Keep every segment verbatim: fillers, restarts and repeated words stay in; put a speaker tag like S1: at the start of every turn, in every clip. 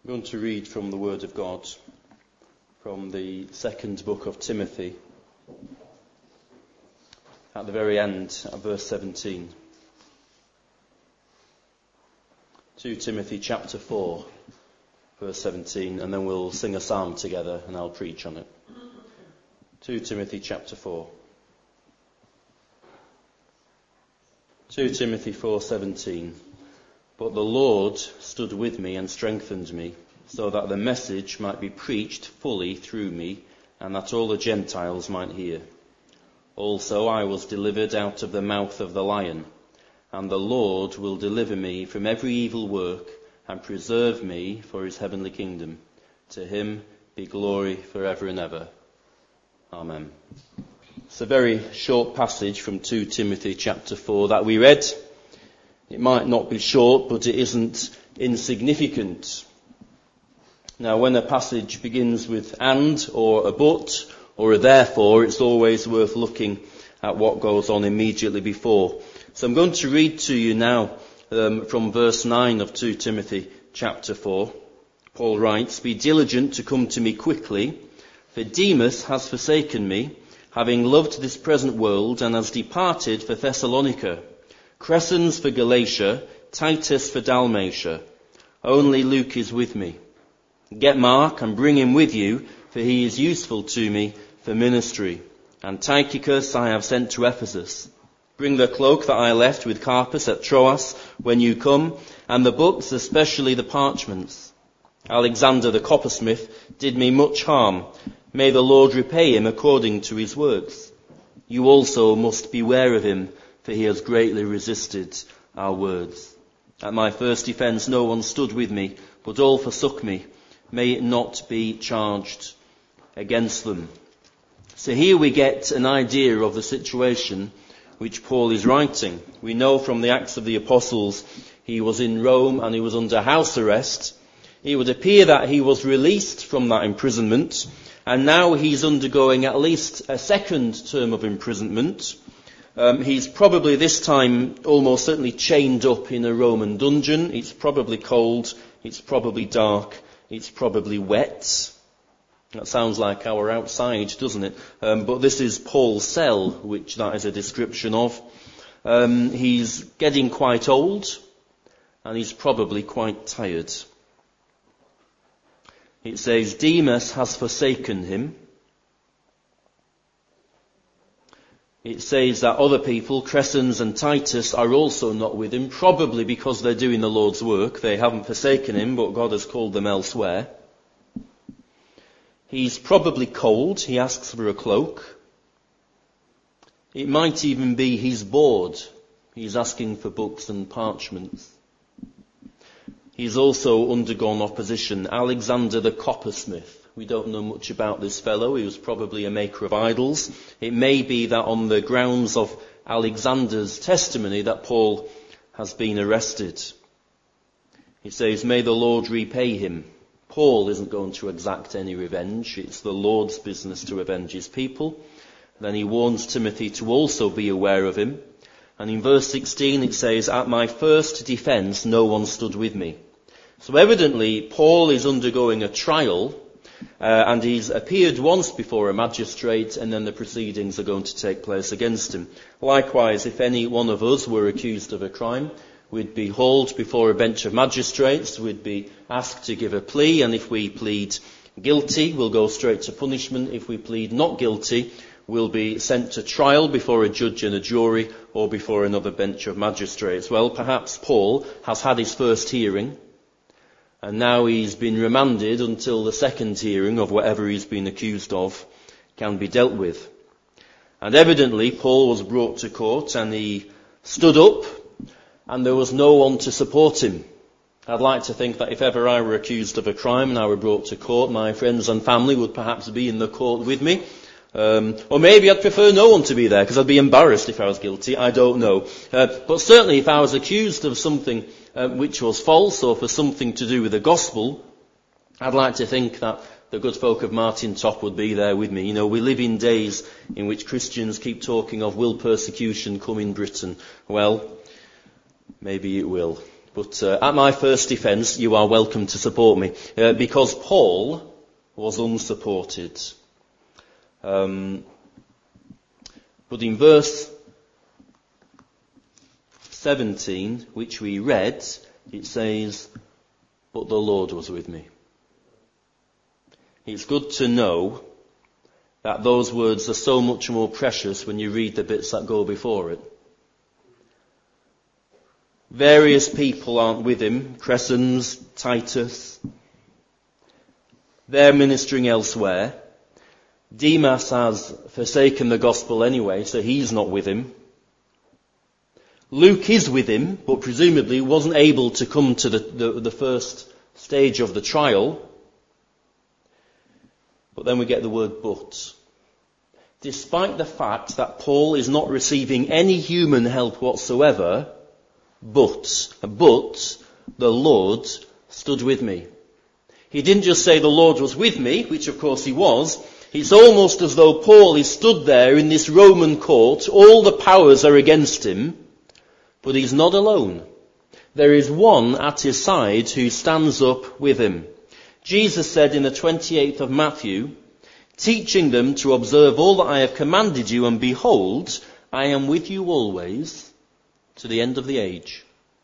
S1: I'm going to read from the Word of God, from the second book of Timothy, at the very end, at verse seventeen. Second Timothy chapter four, verse seventeen, and then we'll sing a psalm together and I'll preach on it. Second Timothy chapter four. Second Timothy four seventeen. But the Lord stood with me and strengthened me, so that the message might be preached fully through me, and that all the Gentiles might hear. Also I was delivered out of the mouth of the lion, and the Lord will deliver me from every evil work, and preserve me for his heavenly kingdom. To him be glory forever and ever. Amen. It's a very short passage from Second Timothy chapter four that we read. It might not be short, but it isn't insignificant. Now, when a passage begins with and, or a but, or a therefore, it's always worth looking at what goes on immediately before. So I'm going to read to you now um, from verse nine of Second Timothy chapter four. Paul writes, "Be diligent to come to me quickly, for Demas has forsaken me, having loved this present world, and has departed for Thessalonica. Crescens for Galatia, Titus for Dalmatia. Only Luke is with me. Get Mark and bring him with you, for he is useful to me for ministry. And Tychicus I have sent to Ephesus. Bring the cloak that I left with Carpus at Troas when you come, and the books, especially the parchments. Alexander the coppersmith did me much harm. May the Lord repay him according to his works. You also must beware of him, for he has greatly resisted our words. At my first defence no one stood with me, but all forsook me. May it not be charged against them." So here we get an idea of the situation which Paul is writing. We know from the Acts of the Apostles he was in Rome and he was under house arrest. It would appear that he was released from that imprisonment, and now he's undergoing at least a second term of imprisonment. Um, he's probably this time almost certainly chained up in a Roman dungeon. It's probably cold, it's probably dark, it's probably wet. That sounds like our outside, doesn't it? Um, but this is Paul's cell, which that is a description of. Um, he's getting quite old, and he's probably quite tired. It says, Demas has forsaken him. It says that other people, Crescens and Titus, are also not with him, probably because they're doing the Lord's work. They haven't forsaken him, but God has called them elsewhere. He's probably cold. He asks for a cloak. It might even be he's bored. He's asking for books and parchments. He's also undergone opposition. Alexander the coppersmith. We don't know much about this fellow. He was probably a maker of idols. It may be that on the grounds of Alexander's testimony that Paul has been arrested. He says, may the Lord repay him. Paul isn't going to exact any revenge. It's the Lord's business to avenge his people. Then he warns Timothy to also be aware of him. And in verse sixteen it says, at my first defence no one stood with me. So evidently Paul is undergoing a trial. Uh, and he's appeared once before a magistrate, and then the proceedings are going to take place against him. Likewise, if any one of us were accused of a crime, we'd be hauled before a bench of magistrates, we'd be asked to give a plea, and if we plead guilty, we'll go straight to punishment. If we plead not guilty, we'll be sent to trial before a judge and a jury, or before another bench of magistrates. Well, perhaps Paul has had his first hearing, and now he's been remanded until the second hearing of whatever he's been accused of can be dealt with. And evidently Paul was brought to court and he stood up and there was no one to support him. I'd like to think that if ever I were accused of a crime and I were brought to court, my friends and family would perhaps be in the court with me. Um, or maybe I'd prefer no one to be there because I'd be embarrassed if I was guilty. I don't know. Uh, but certainly if I was accused of something uh, which was false or for something to do with the gospel, I'd like to think that the good folk of Martin Top would be there with me. You know, we live in days in which Christians keep talking of will persecution come in Britain. Well, maybe it will. But uh, at my first defence, you are welcome to support me. Uh, because Paul was unsupported. Um, but in verse seventeen, which we read, it says, "But the Lord was with me." It's good to know that those words are so much more precious when you read the bits that go before it. Various people aren't with him, Crescens, Titus. They're ministering elsewhere. Demas has forsaken the gospel anyway, so he's not with him. Luke is with him, but presumably wasn't able to come to the, the, the first stage of the trial. But then we get the word "but." Despite the fact that Paul is not receiving any human help whatsoever, but, but the Lord stood with me. He didn't just say the Lord was with me, which of course he was. It's almost as though Paul is stood there in this Roman court. All the powers are against him, but he's not alone. There is one at his side who stands up with him. Jesus said in the twenty-eighth of Matthew, "Teaching them to observe all that I have commanded you, and behold, I am with you always to the end of the age."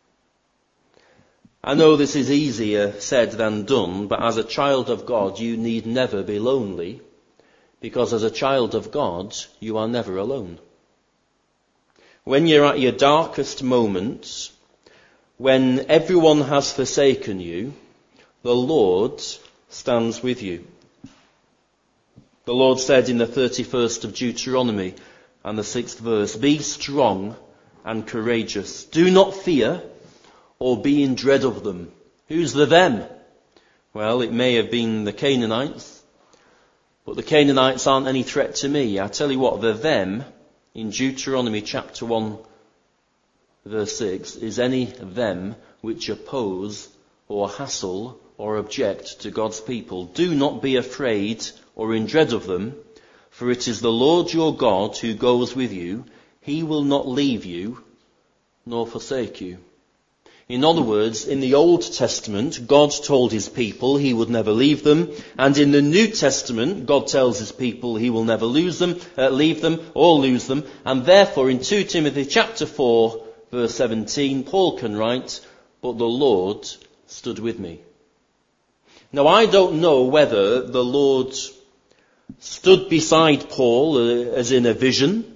S1: I know this is easier said than done, but as a child of God, you need never be lonely, because as a child of God, you are never alone. When you're at your darkest moments, when everyone has forsaken you, the Lord stands with you. The Lord said in the thirty-first of Deuteronomy and the sixth verse, "Be strong and courageous. Do not fear or be in dread of them." Who's the them? Well, it may have been the Canaanites, but the Canaanites aren't any threat to me. I tell you what, the them in Deuteronomy chapter one verse six is any them which oppose or hassle or object to God's people. Do not be afraid or in dread of them, for it is the Lord your God who goes with you. He will not leave you nor forsake you. In other words, in the Old Testament, God told his people he would never leave them, and in the New Testament, God tells his people he will never lose them, uh, leave them or lose them, and therefore in Second Timothy chapter four, verse seventeen, Paul can write, "But the Lord stood with me." Now, I don't know whether the Lord stood beside Paul uh, as in a vision.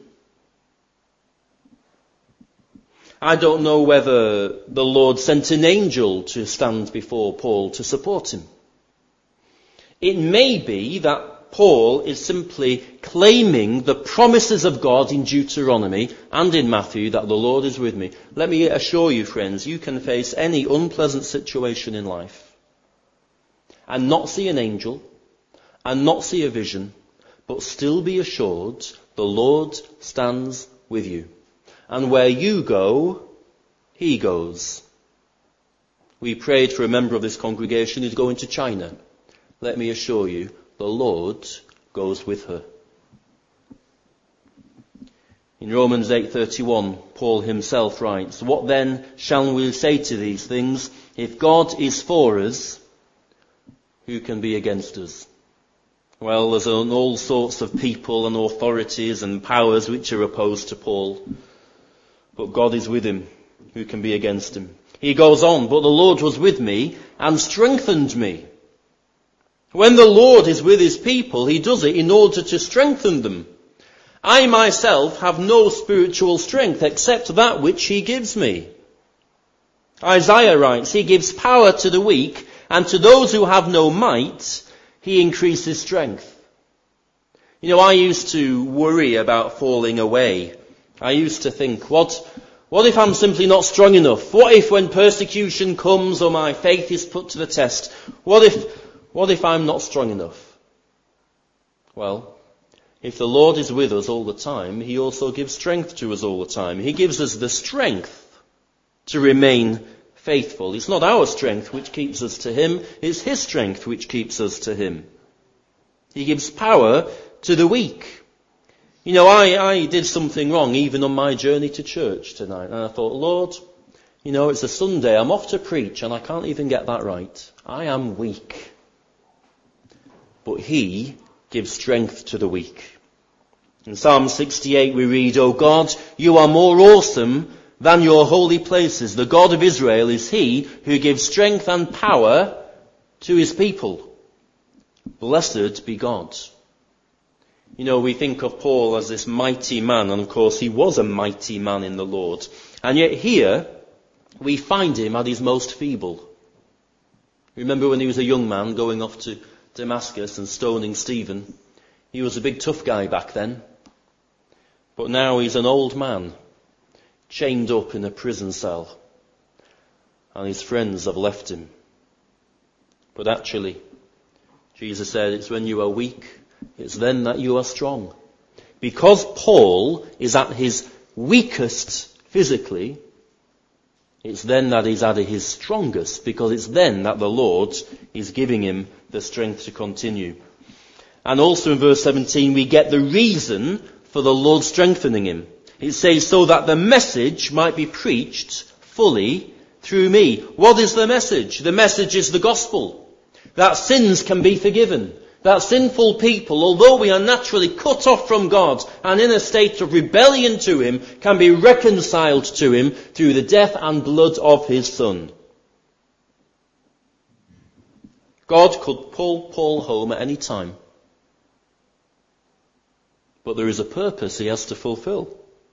S1: I don't know whether the Lord sent an angel to stand before Paul to support him. It may be that Paul is simply claiming the promises of God in Deuteronomy and in Matthew that the Lord is with me. Let me assure you, friends, you can face any unpleasant situation in life and not see an angel and not see a vision, but still be assured the Lord stands with you. And where you go, he goes. We prayed for a member of this congregation who's going to China. Let me assure you, the Lord goes with her. In Romans eight thirty-one, Paul himself writes, "What then shall we say to these things? If God is for us, who can be against us?" Well, there's all sorts of people and authorities and powers which are opposed to Paul. But God is with him. Who can be against him? He goes on, "But the Lord was with me and strengthened me." When the Lord is with his people, he does it in order to strengthen them. I myself have no spiritual strength except that which he gives me. Isaiah writes, "He gives power to the weak, and to those who have no might, he increases strength." You know, I used to worry about falling away. I used to think, what, what if I'm simply not strong enough? What if when persecution comes or my faith is put to the test, what if, what if I'm not strong enough? Well, if the Lord is with us all the time, he also gives strength to us all the time. He gives us the strength to remain faithful. It's not our strength which keeps us to him, it's his strength which keeps us to him. He gives power to the weak. You know, I, I did something wrong even on my journey to church tonight. And I thought, Lord, You know, it's a Sunday, I'm off to preach and I can't even get that right. I am weak. But he gives strength to the weak. In Psalm sixty-eight we read, O God, you are more awesome than your holy places. The God of Israel is he who gives strength and power to his people. Blessed be God. You know, we think of Paul as this mighty man, and of course he was a mighty man in the Lord. And yet here we find him at his most feeble. Remember when he was a young man going off to Damascus and stoning Stephen? He was a big tough guy back then. But now he's an old man, chained up in a prison cell. And his friends have left him. But actually, Jesus said, it's when you are weak, it's then that you are strong. Because Paul is at his weakest physically, it's then that he's at his strongest, because it's then that the Lord is giving him the strength to continue. And also in verse seventeen, we get the reason for the Lord strengthening him. It says, so that the message might be preached fully through me. What is the message? The message is the gospel. That sins can be forgiven. That sinful people, although we are naturally cut off from God and in a state of rebellion to him, can be reconciled to him through the death and blood of his Son. God could pull Paul home at any time. But there is a purpose he has to fulfill.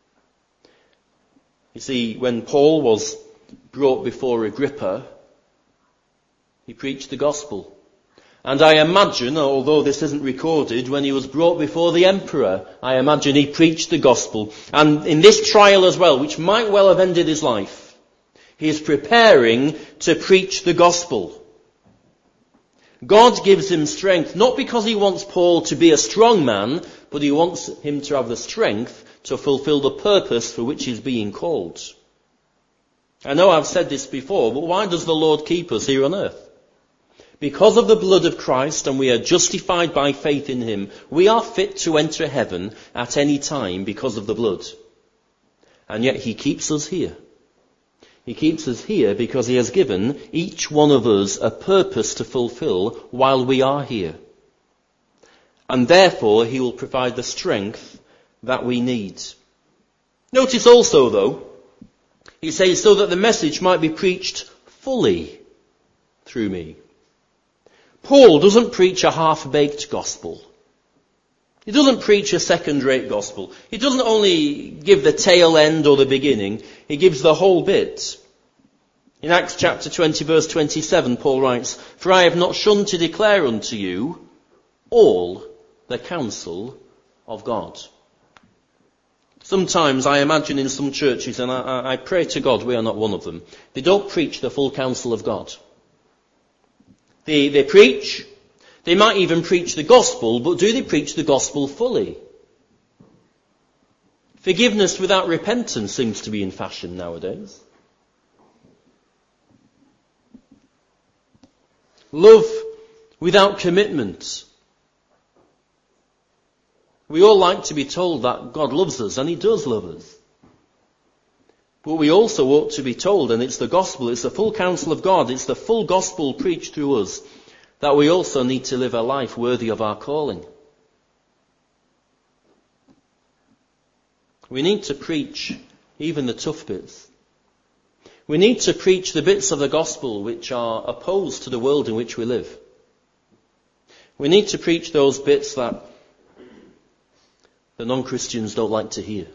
S1: You see, when Paul was brought before Agrippa, he preached the gospel. And I imagine, although this isn't recorded, when he was brought before the emperor, I imagine he preached the gospel. And in this trial as well, which might well have ended his life, he is preparing to preach the gospel. God gives him strength, not because he wants Paul to be a strong man, but he wants him to have the strength to fulfill the purpose for which he's being called. I know I've said this before, but why does the Lord keep us here on earth? Because of the blood of Christ, and we are justified by faith in him, we are fit to enter heaven at any time because of the blood. And yet he keeps us here. He keeps us here because he has given each one of us a purpose to fulfill while we are here. And therefore he will provide the strength that we need. Notice also, though, he says, so that the message might be preached fully through me. Paul doesn't preach a half-baked gospel. He doesn't preach a second-rate gospel. He doesn't only give the tail end or the beginning. He gives the whole bit. In Acts chapter twenty, verse twenty-seven, Paul writes, for I have not shunned to declare unto you all the counsel of God. Sometimes I imagine in some churches, and I, I pray to God we are not one of them, they don't preach the full counsel of God. They, they preach, they might even preach the gospel, but do they preach the gospel fully? Forgiveness without repentance seems to be in fashion nowadays. Love without commitment. We all like to be told that God loves us, and he does love us. But we also ought to be told, and it's the gospel, it's the full counsel of God, it's the full gospel preached through us, that we also need to live a life worthy of our calling. We need to preach even the tough bits. We need to preach the bits of the gospel which are opposed to the world in which we live. We need to preach those bits that the non-Christians don't like to hear.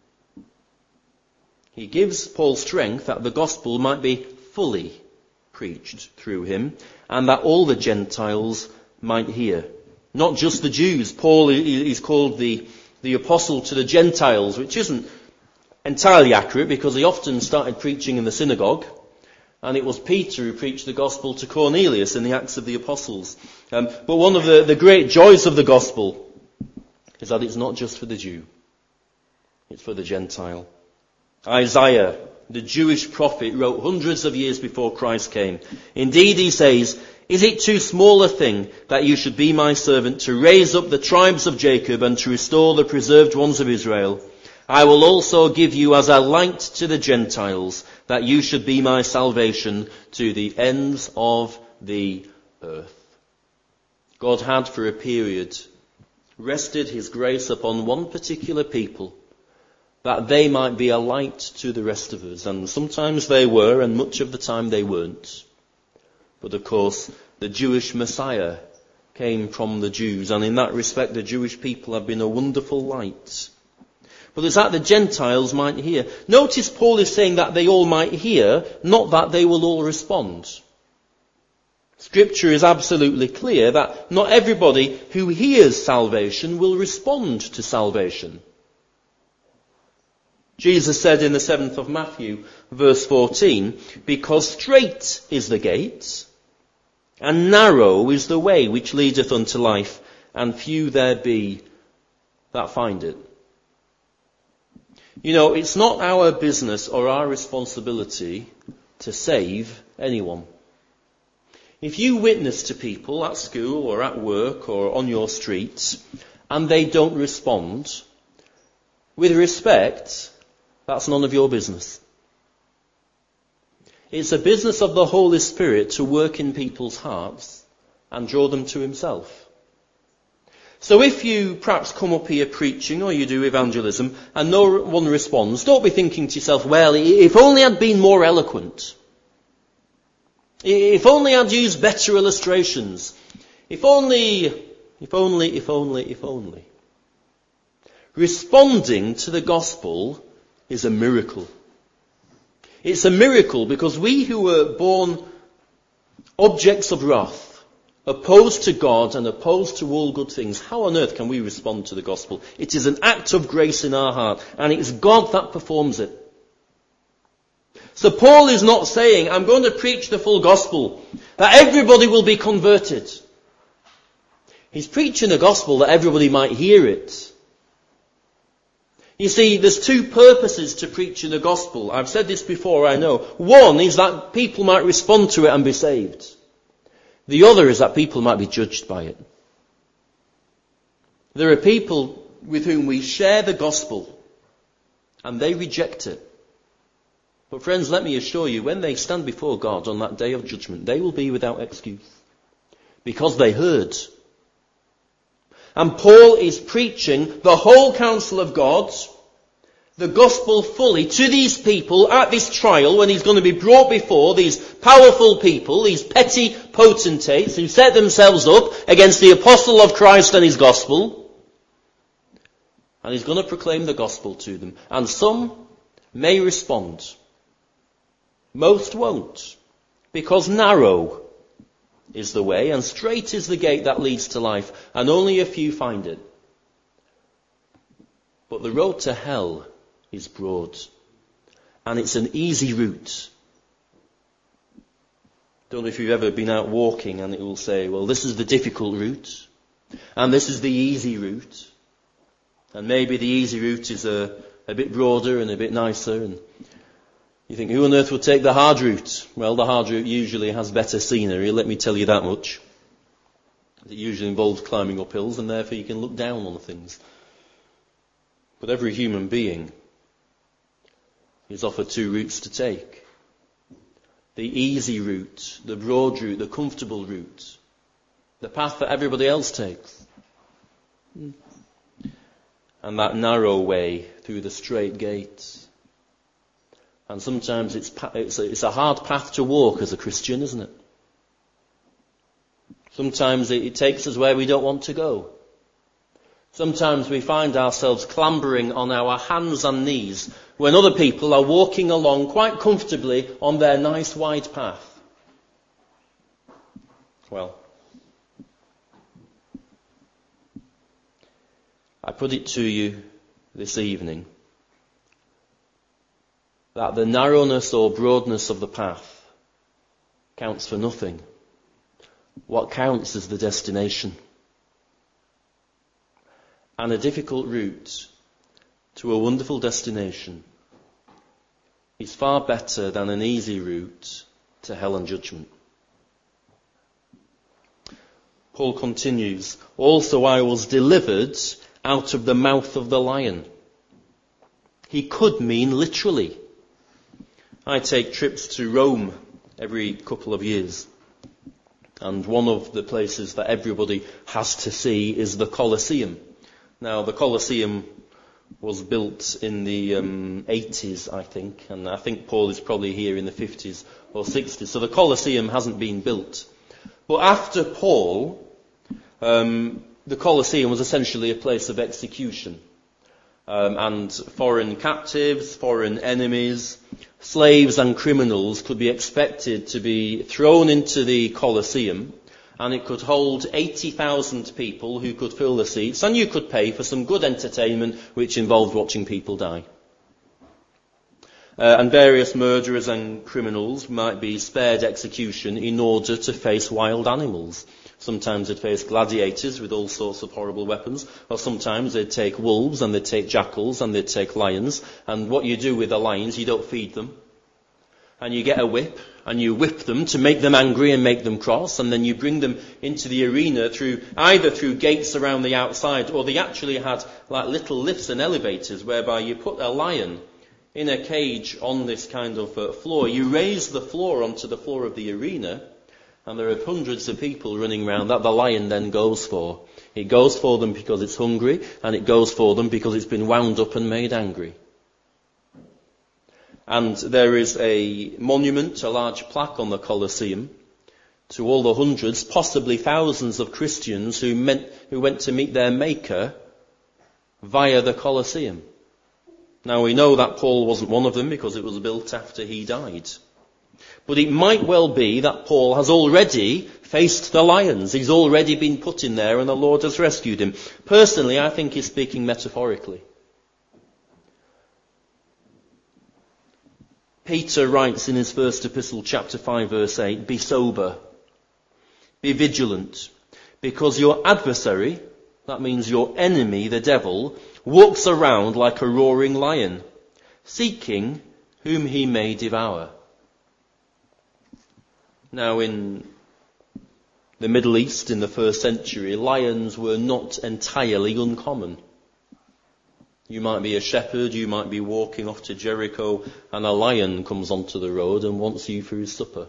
S1: He gives Paul strength that the gospel might be fully preached through him, and that all the Gentiles might hear. Not just the Jews. Paul is called the, the apostle to the Gentiles, which isn't entirely accurate because he often started preaching in the synagogue. And it was Peter who preached the gospel to Cornelius in the Acts of the Apostles. Um, but one of the, the great joys of the gospel is that it's not just for the Jew. It's for the Gentile. Isaiah, the Jewish prophet, wrote hundreds of years before Christ came. Indeed, he says, is it too small a thing that you should be my servant to raise up the tribes of Jacob and to restore the preserved ones of Israel? I will also give you as a light to the Gentiles, that you should be my salvation to the ends of the earth. God had for a period rested his grace upon one particular people, that they might be a light to the rest of us. And sometimes they were, and much of the time they weren't. But of course, the Jewish Messiah came from the Jews, and in that respect the Jewish people have been a wonderful light. But it's that the Gentiles might hear. Notice Paul is saying that they all might hear, not that they will all respond. Scripture is absolutely clear that not everybody who hears salvation will respond to salvation. Jesus said in the seventh of Matthew, verse fourteen, because strait is the gate, and narrow is the way which leadeth unto life, and few there be that find it. You know, it's not our business or our responsibility to save anyone. If you witness to people at school or at work or on your streets, and they don't respond, with respect, that's none of your business. It's a business of the Holy Spirit to work in people's hearts and draw them to himself. So if you perhaps come up here preaching or you do evangelism and no one responds, don't be thinking to yourself, well, if only I'd been more eloquent. If only I'd used better illustrations. If only, if only, if only, if only. Responding to the gospel is a miracle. It's a miracle because we who were born objects of wrath, opposed to God and opposed to all good things, how on earth can we respond to the gospel? It is an act of grace in our heart, and it's God that performs it. So Paul is not saying, I'm going to preach the full gospel, that everybody will be converted. He's preaching a gospel that everybody might hear it. You see, there's two purposes to preaching the gospel. I've said this before, I know. One is that people might respond to it and be saved. The other is that people might be judged by it. There are people with whom we share the gospel and they reject it. But friends, let me assure you, when they stand before God on that day of judgment, they will be without excuse. Because they heard. And Paul is preaching the whole counsel of God, the gospel fully, to these people at this trial when he's going to be brought before these powerful people, these petty potentates who set themselves up against the apostle of Christ and his gospel. And he's going to proclaim the gospel to them. And some may respond. Most won't. Because narrow is the way and straight is the gate that leads to life, and only a few find it. But the road to hell is broad, and it's an easy route. Don't know if you've ever been out walking and it will say, well, this is the difficult route, and this is the easy route, and maybe the easy route is a, a bit broader and a bit nicer, and you think, who on earth would take the hard route? Well, the hard route usually has better scenery, let me tell you that much. It usually involves climbing up hills, and therefore you can look down on things. But every human being is offered two routes to take. The easy route, the broad route, the comfortable route. The path that everybody else takes. And that narrow way through the straight gates. And sometimes it's, it's, a, it's a hard path to walk as a Christian, isn't it? Sometimes it, it takes us where we don't want to go. Sometimes we find ourselves clambering on our hands and knees when other people are walking along quite comfortably on their nice wide path. Well, I put it to you this evening that the narrowness or broadness of the path counts for nothing. What counts is the destination. And a difficult route to a wonderful destination is far better than an easy route to hell and judgment. Paul continues, also I was delivered out of the mouth of the lion. he could mean literally. I take trips to Rome every couple of years. And one of the places that everybody has to see is the Colosseum. Now, the Colosseum was built in the um, eighties, I think, and I think Paul is probably here in the fifties or sixties. So the Colosseum hasn't been built. But after Paul, um, the Colosseum was essentially a place of execution. Um, and foreign captives, foreign enemies, slaves and criminals could be expected to be thrown into the Colosseum, and it could hold eighty thousand people who could fill the seats, and you could pay for some good entertainment which involved watching people die. Uh, and various murderers and criminals might be spared execution in order to face wild animals. Sometimes they'd face gladiators with all sorts of horrible weapons, or sometimes they'd take wolves and they'd take jackals and they'd take lions. And what you do with the lions, you don't feed them. And you get a whip and you whip them to make them angry and make them cross, and then you bring them into the arena through either through gates around the outside, or they actually had like little lifts and elevators whereby you put a lion in a cage on this kind of uh, floor. You raise the floor onto the floor of the arena, and there are hundreds of people running around that the lion then goes for. It goes for them because it's hungry, and it goes for them because it's been wound up and made angry. And there is a monument, a large plaque on the Colosseum, to all the hundreds, possibly thousands of Christians who, meant, who went to meet their Maker via the Colosseum. Now we know that Paul wasn't one of them because it was built after he died. But it might well be that Paul has already faced the lions. He's already been put in there and the Lord has rescued him. Personally, I think he's speaking metaphorically. Peter writes in his first epistle, chapter five, verse eight, "Be sober, be vigilant, because your adversary," that means your enemy, the devil, "walks around like a roaring lion, seeking whom he may devour." Now, in the Middle East in the first century, lions were not entirely uncommon. You might be a shepherd, you might be walking off to Jericho, and a lion comes onto the road and wants you for his supper.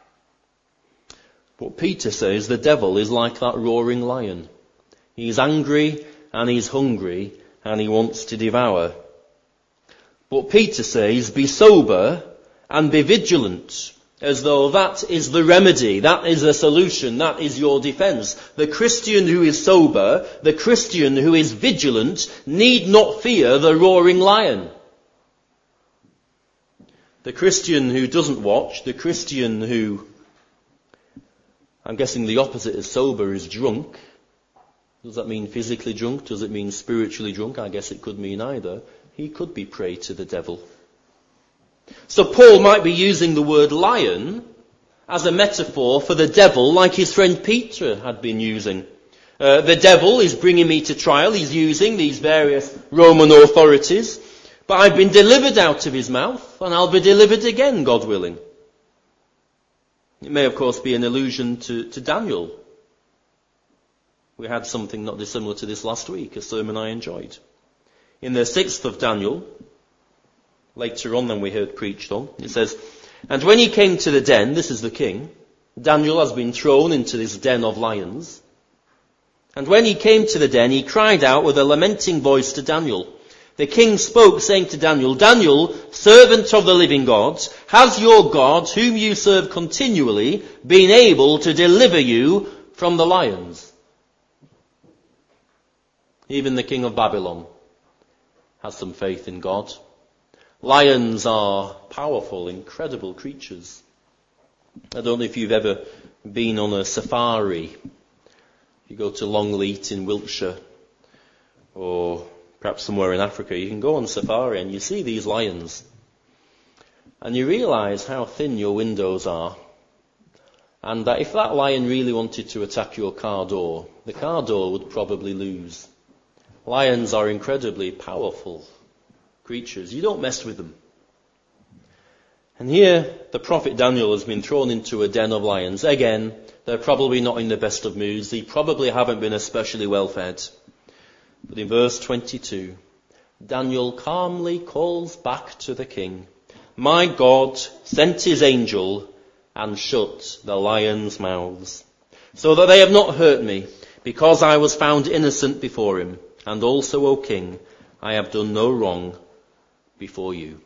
S1: But Peter says the devil is like that roaring lion. He's angry and he's hungry and he wants to devour. But Peter says, be sober and be vigilant, as though that is the remedy, that is a solution, that is your defense. The Christian who is sober, the Christian who is vigilant, need not fear the roaring lion. The Christian who doesn't watch, the Christian who, I'm guessing the opposite of sober, is drunk. Does that mean physically drunk? Does it mean spiritually drunk? I guess it could mean either. He could be prey to the devil. So Paul might be using the word lion as a metaphor for the devil, like his friend Peter had been using. Uh, the devil is bringing me to trial. He's using these various Roman authorities. But I've been delivered out of his mouth, and I'll be delivered again, God willing. It may, of course, be an allusion to, to Daniel. We had something not dissimilar to this last week, a sermon I enjoyed. In the sixth of Daniel, later on than we heard preached on, it says, "And when he came to the den," this is the king, Daniel has been thrown into this den of lions. "And when he came to the den, he cried out with a lamenting voice to Daniel. The king spoke, saying to Daniel, 'Daniel, servant of the living God, has your God, whom you serve continually, been able to deliver you from the lions?'" Even the king of Babylon has some faith in God. Lions are powerful, incredible creatures. I don't know if you've ever been on a safari. You go to Longleat in Wiltshire, or perhaps somewhere in Africa, you can go on safari and you see these lions. And you realise how thin your windows are. And that if that lion really wanted to attack your car door, the car door would probably lose. Lions are incredibly powerful creatures. You don't mess with them. And here, the prophet Daniel has been thrown into a den of lions. Again, they're probably not in the best of moods. They probably haven't been especially well fed. But in verse twenty-two, Daniel calmly calls back to the king, "My God sent his angel and shut the lions' mouths, so that they have not hurt me, because I was found innocent before him. And also, O king, I have done no wrong before you."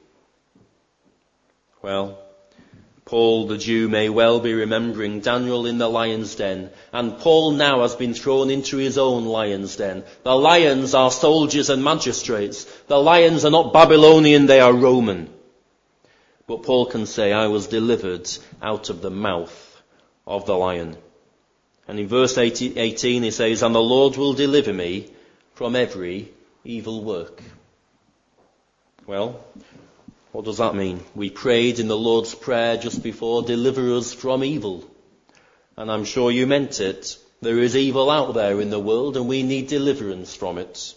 S1: Well, Paul the Jew may well be remembering Daniel in the lion's den, and Paul now has been thrown into his own lion's den. The lions are soldiers and magistrates. The lions are not Babylonian, they are Roman. But Paul can say, "I was delivered out of the mouth of the lion." And in verse eighteen he says, "And the Lord will deliver me from every evil work." Well, what does that mean? We prayed in the Lord's Prayer just before, "Deliver us from evil." And I'm sure you meant it. There is evil out there in the world and we need deliverance from it.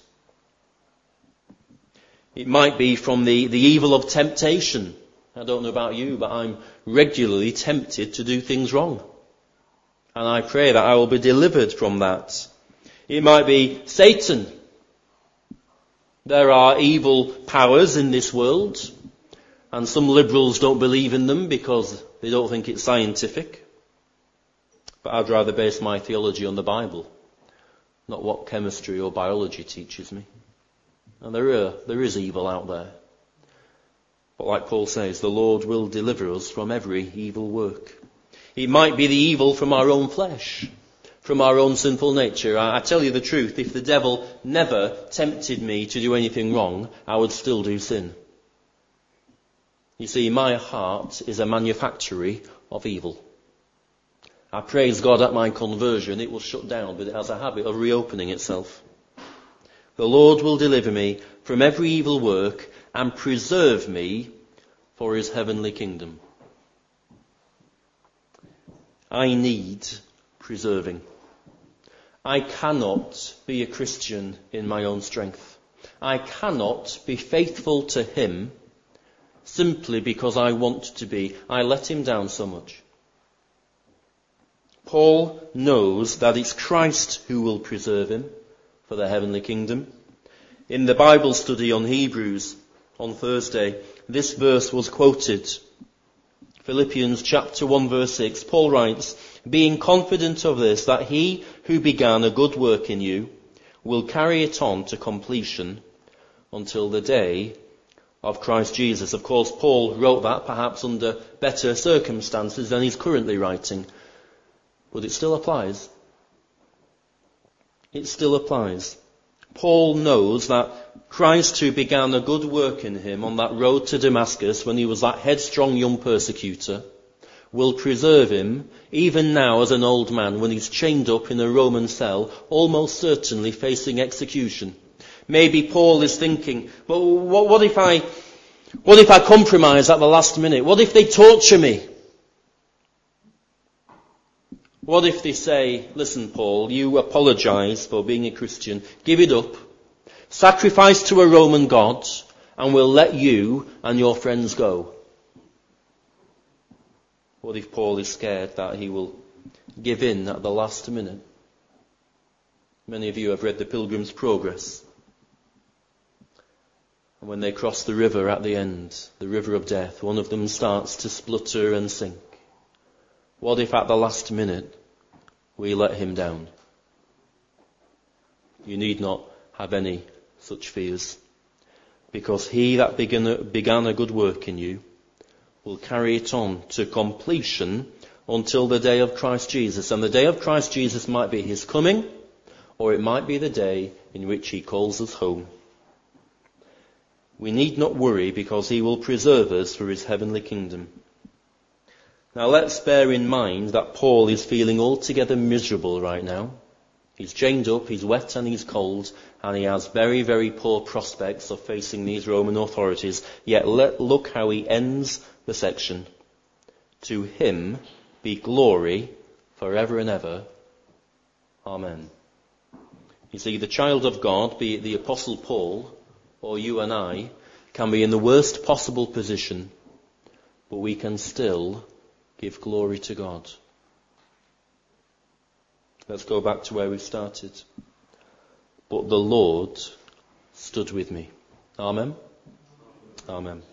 S1: It might be from the, the evil of temptation. I don't know about you, but I'm regularly tempted to do things wrong. And I pray that I will be delivered from that. It might be Satan. There are evil powers in this world, and some liberals don't believe in them because they don't think it's scientific. But I'd rather base my theology on the Bible, not what chemistry or biology teaches me. And there are, there is evil out there. But like Paul says, the Lord will deliver us from every evil work. It might be the evil from our own flesh, from our own sinful nature. I, I tell you the truth, if the devil never tempted me to do anything wrong, I would still do sin. You see, my heart is a manufactory of evil. I praise God at my conversion, it will shut down, but it has a habit of reopening itself. The Lord will deliver me from every evil work and preserve me for his heavenly kingdom. I need preserving. I cannot be a Christian in my own strength. I cannot be faithful to him simply because I want to be. I let him down so much. Paul knows that it's Christ who will preserve him for the heavenly kingdom. In the Bible study on Hebrews on Thursday, this verse was quoted. Philippians chapter one verse six, Paul writes, "Being confident of this, that he who began a good work in you will carry it on to completion until the day of Christ Jesus." Of course, Paul wrote that perhaps under better circumstances than he's currently writing. But it still applies. It still applies. Paul knows that Christ, who began a good work in him on that road to Damascus when he was that headstrong young persecutor, will preserve him even now as an old man when he's chained up in a Roman cell, almost certainly facing execution. Maybe Paul is thinking, but what, what if I, what if I compromise at the last minute? What if they torture me? What if they say, "Listen, Paul, you apologize for being a Christian, give it up, sacrifice to a Roman god, and we'll let you and your friends go"? What if Paul is scared that he will give in at the last minute? Many of you have read the Pilgrim's Progress. And when they cross the river at the end, the river of death, one of them starts to splutter and sink. What if at the last minute we let him down? You need not have any such fears, because he that began a, began a good work in you will carry it on to completion until the day of Christ Jesus. And the day of Christ Jesus might be his coming, or it might be the day in which he calls us home. We need not worry, because he will preserve us for his heavenly kingdom. Now let's bear in mind that Paul is feeling altogether miserable right now. He's chained up, he's wet and he's cold, and he has very, very poor prospects of facing these Roman authorities. Yet let, look how he ends the section. "To him be glory forever and ever. Amen." You see, the child of God, be it the Apostle Paul or you and I, can be in the worst possible position, but we can still give glory to God. Let's go back to where we started. "But the Lord stood with me." Amen. Amen.